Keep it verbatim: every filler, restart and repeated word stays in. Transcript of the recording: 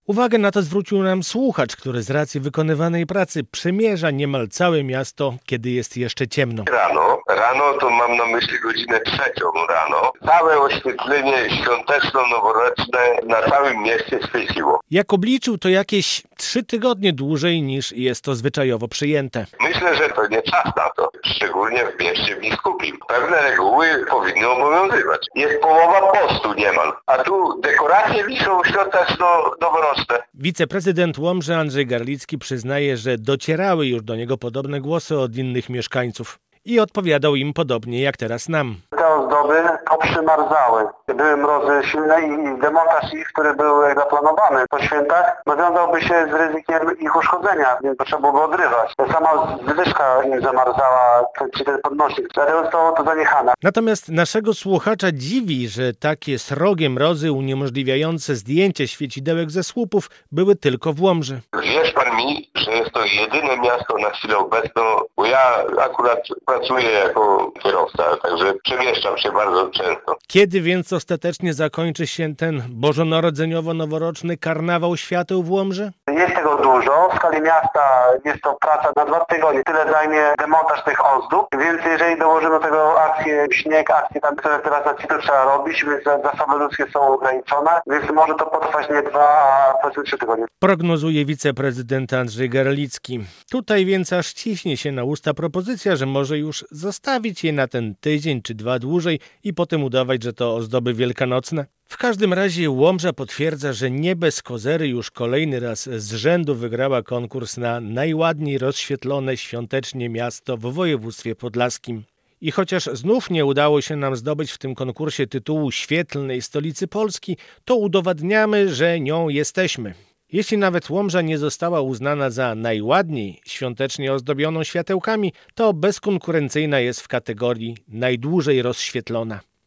Uwagę na to zwrócił nam słuchacz, który z racji wykonywanej pracy przemierza niemal całe miasto, kiedy jest jeszcze ciemno. Rano, rano to mam na myśli godzinę trzecią rano. Całe oświetlenie świąteczno-noworoczne na całym mieście świeciło. Jak obliczył, to jakieś trzy tygodnie dłużej niż jest to zwyczajowo przyjęte. Myślę, że to nie czas na to, szczególnie w mieście biskupim. Pewne reguły powinny obowiązywać. Jest połowa postu niemal, a tu dekoracje wiszą świąteczno-noworoczne. Wiceprezydent Łomży Andrzej Garlicki przyznaje, że docierały już do niego podobne głosy od innych mieszkańców. I odpowiadał im podobnie jak teraz nam. Te ozdoby poprzymarzały. Były mrozy silne i demontaż ich, który był zaplanowany po świętach, no wiązałby się z ryzykiem ich uszkodzenia, więc trzeba byłoby odrywać. Sama zwyżka im zamarzała, czy ten podnośnik. Dlatego zostało to zaniechane. Natomiast naszego słuchacza dziwi, że takie srogie mrozy uniemożliwiające zdjęcie świecidełek ze słupów były tylko w Łomży. Wiesz pan mi, że jest to jedyne miasto na chwilę obecną, bo ja akurat pracuję jako kierowca, także przemieszczam się bardzo często. Kiedy więc ostatecznie zakończy się ten bożonarodzeniowo-noworoczny karnawał świateł w Łomży? Jest tego dużo. W skali miasta jest to praca na dwa tygodnie. Tyle zajmie demontaż tych ozdób, więc jeżeli dołożymy do tego akcję śnieg, akcje tam, które teraz na to trzeba robić, więc zasoby ludzkie są ograniczone, więc może to potrwać nie dwa, a powiedzmy trzy tygodnie. Prognozuje wiceprezydent Andrzej Garlicki. Tutaj więc aż ciśnie się na usta propozycja, że może już zostawić je na ten tydzień czy dwa dłużej i potem udawać, że to ozdoby wielkanocne. W każdym razie Łomża potwierdza, że nie bez kozery już kolejny raz z rzędu wygrała konkurs na najładniej rozświetlone świątecznie miasto w województwie podlaskim. I chociaż znów nie udało się nam zdobyć w tym konkursie tytułu świetlnej stolicy Polski, to udowadniamy, że nią jesteśmy. Jeśli nawet Łomża nie została uznana za najładniej świątecznie ozdobioną światełkami, to bezkonkurencyjna jest w kategorii najdłużej rozświetlona.